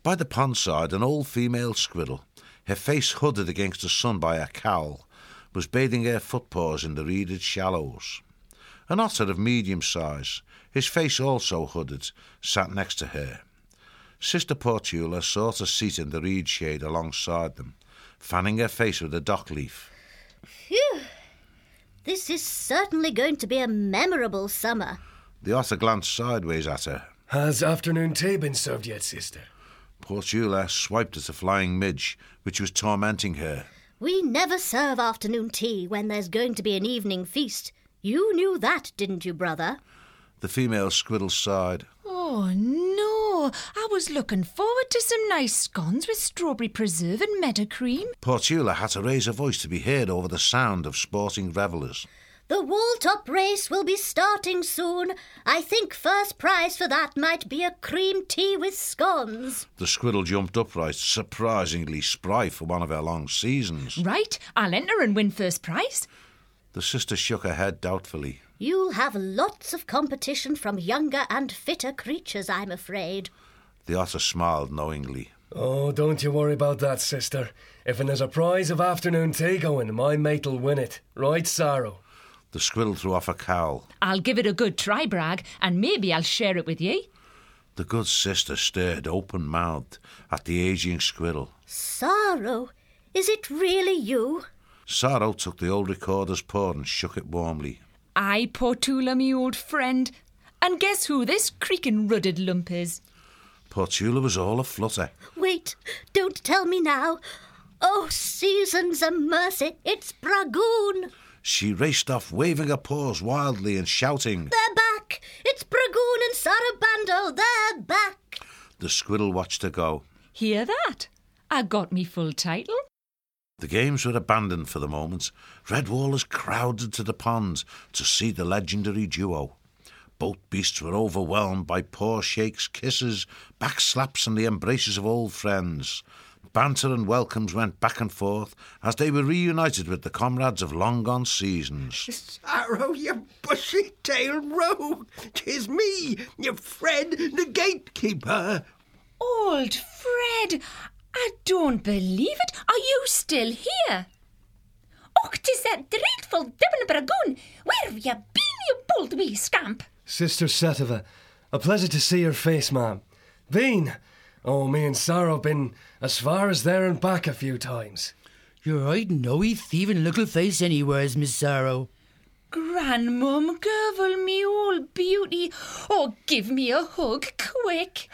By the pond side, an old female squirrel, her face hooded against the sun by a cowl, was bathing her footpaws in the reeded shallows. An otter of medium size, his face also hooded, sat next to her. Sister Portula sought a seat in the reed shade alongside them, fanning her face with a dock leaf. Phew! This is certainly going to be a memorable summer. The otter glanced sideways at her. Has afternoon tea been served yet, sister? Portula swiped at a flying midge, which was tormenting her. We never serve afternoon tea when there's going to be an evening feast. You knew that, didn't you, brother? The female squirrel sighed. Oh, no. I was looking forward to some nice scones with strawberry preserve and meadow cream. Portula had to raise her voice to be heard over the sound of sporting revellers. The wall-top race will be starting soon. I think first prize for that might be a cream tea with scones. The squirrel jumped upright, surprisingly spry for one of her long seasons. Right, I'll enter and win first prize. The sister shook her head doubtfully. You'll have lots of competition from younger and fitter creatures, I'm afraid. The otter smiled knowingly. Oh, don't you worry about that, sister. If there's a prize of afternoon tea going, my mate'll win it. Right, Sorrow? The squirrel threw off a cowl. I'll give it a good try, Bragg, and maybe I'll share it with ye. The good sister stared open-mouthed at the ageing squirrel. Sorrow, is it really you? Sorrow took the old recorder's paw and shook it warmly. Aye, Portula, me old friend. And guess who this creaking ruddy lump is? Portula was all aflutter. Wait, don't tell me now. Oh, seasons a mercy, it's Bragoon. She raced off, waving her paws wildly and shouting. They're back! It's Bragoon and Sarabando, they're back! The squirrel watched her go. Hear that? I got me full title. The games were abandoned for the moment. Redwallers crowded to the pond to see the legendary duo. Both beasts were overwhelmed by paw shakes, kisses, back slaps and the embraces of old friends. Banter and welcomes went back and forth as they were reunited with the comrades of long-gone seasons. Sorrow, you bushy-tailed rogue! 'Tis me, your Fred, the gatekeeper. Old Fred, I don't believe it. Are you still here? Och, 'tis that dreadful Dibbin Bragoon. Where have you been, you bold wee scamp? Sister Setova, a pleasure to see your face, ma'am. Been? Oh, me and Sorrow been as far as there and back a few times. You're right, no thieving little face anywheres, Miss Sorrow. Grandmum Gervel, me old beauty. Oh, give me a hug, quick.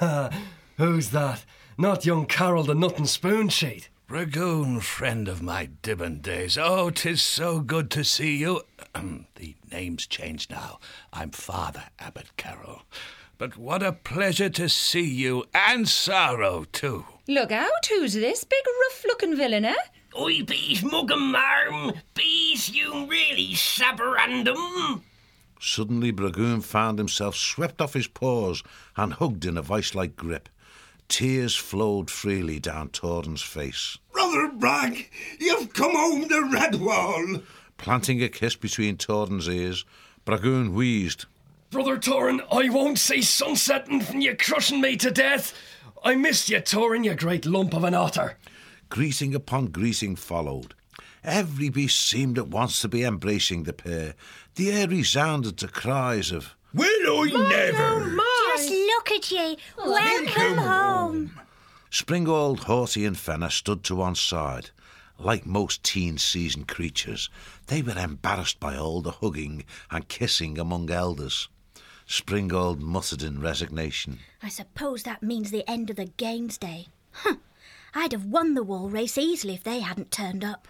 Who's that? Not young Carol the Nut and Spoon Sheet. Bragoon, friend of my Dibbin days. Oh, 'tis so good to see you. The name's changed now. I'm Father Abbot Carroll. But what a pleasure to see you, and Sorrow, too. Look out, who's this big rough-looking villain, eh? Oi, bees, muggum, marm. Bees, you really sabberandum. Suddenly Bragoon found himself swept off his paws and hugged in a vice-like grip. Tears flowed freely down Torden's face. Brother Bragg, you've come home to Redwall. Planting a kiss between Torden's ears, Bragoon wheezed. Brother Torin, I won't see sunsetting from you crushing me to death. I missed you, Torin, you great lump of an otter. Greeting upon greeting followed. Every beast seemed at once to be embracing the pair. The air resounded to cries of, Will I never? Just look at ye. Welcome home. Springald, Haughty and Fenner stood to one side. Like most teen-season creatures, they were embarrassed by all the hugging and kissing among elders. Springald muttered in resignation. I suppose that means the end of the games day. I'd have won the wall race easily if they hadn't turned up.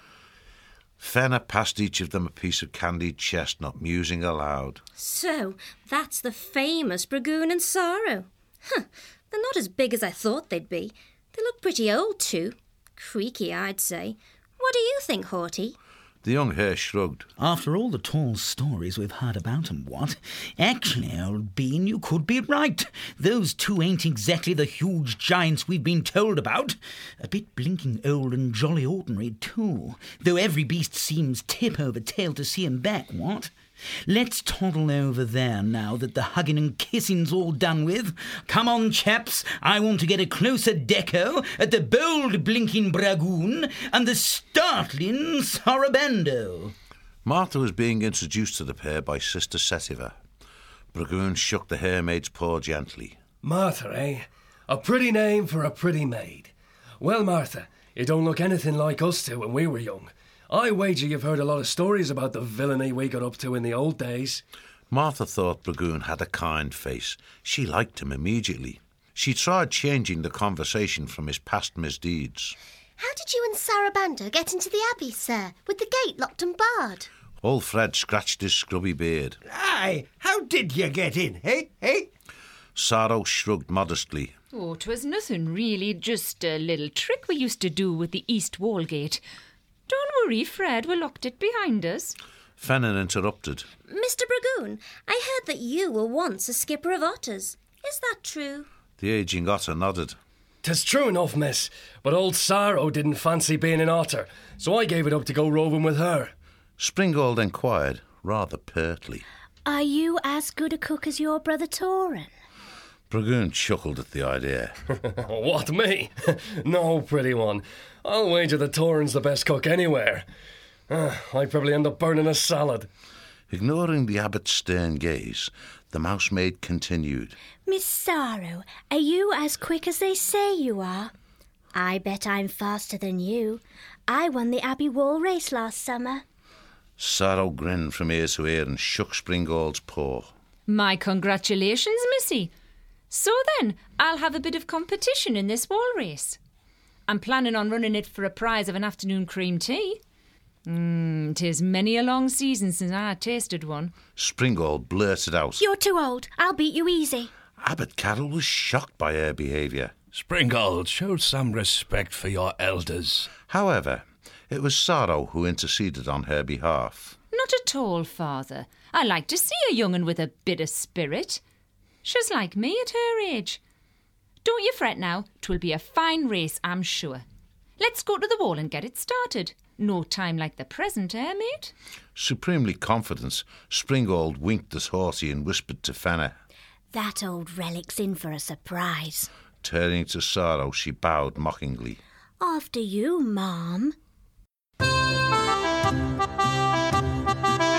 Fenner passed each of them a piece of candied chestnut, musing aloud. So, that's the famous Bragoon and Sorrow. They're not as big as I thought they'd be. They look pretty old, too. Creaky, I'd say. What do you think, Haughty? The young hare shrugged. After all the tall stories we've heard about 'em, what? Actually, old bean, you could be right. Those two ain't exactly the huge giants we've been told about. A bit blinking old and jolly ordinary, too. Though every beast seems tip over tail to see 'em back, what? Let's toddle over there now that the hugging and kissing's all done with. Come on, chaps, I want to get a closer deco at the bold blinking Bragoon and the startling Sarabando. Martha was being introduced to the pair by Sister Setiva. Bragoon shook the hairmaid's paw gently. Martha, eh? A pretty name for a pretty maid. Well, Martha, you don't look anything like us two when we were young. I wager you've heard a lot of stories about the villainy we got up to in the old days. Martha thought Bragoon had a kind face. She liked him immediately. She tried changing the conversation from his past misdeeds. How did you and Sarabando get into the abbey, sir, with the gate locked and barred? Old Fred scratched his scrubby beard. Aye, how did you get in, eh? Sorrow shrugged modestly. Oh, 'twas nothing really, just a little trick we used to do with the east wall gate. Don't worry, Fred, we locked it behind us. Fennan interrupted. Mr. Bragoon, I heard that you were once a skipper of otters. Is that true? The ageing otter nodded. 'Tis true enough, miss, but old Sorrow didn't fancy being an otter, so I gave it up to go roving with her. Springald inquired, rather pertly. Are you as good a cook as your brother Torin? Bragoon chuckled at the idea. What, me? No, pretty one. I'll wager the Torin's the best cook anywhere. I'd probably end up burning a salad. Ignoring the abbot's stern gaze, the mousemaid continued. Miss Sorrow, are you as quick as they say you are? I bet I'm faster than you. I won the Abbey Wall race last summer. Sorrow grinned from ear to ear and shook Springald's paw. My congratulations, Missy. So then, I'll have a bit of competition in this wall race. I'm planning on running it for a prize of an afternoon cream tea. 'Tis many a long season since I tasted one. Springald blurted out. You're too old. I'll beat you easy. Abbot Carroll was shocked by her behaviour. Springald, show some respect for your elders. However, it was Sorrow who interceded on her behalf. Not at all, Father. I like to see a young'un with a bit of spirit. She's like me at her age. Don't you fret now. 'Twill be a fine race, I'm sure. Let's go to the wall and get it started. No time like the present, eh, mate? Supremely confident, Springald winked at Horsey and whispered to Fenner. That old relic's in for a surprise. Turning to Sorrow, she bowed mockingly. After you, Ma'am.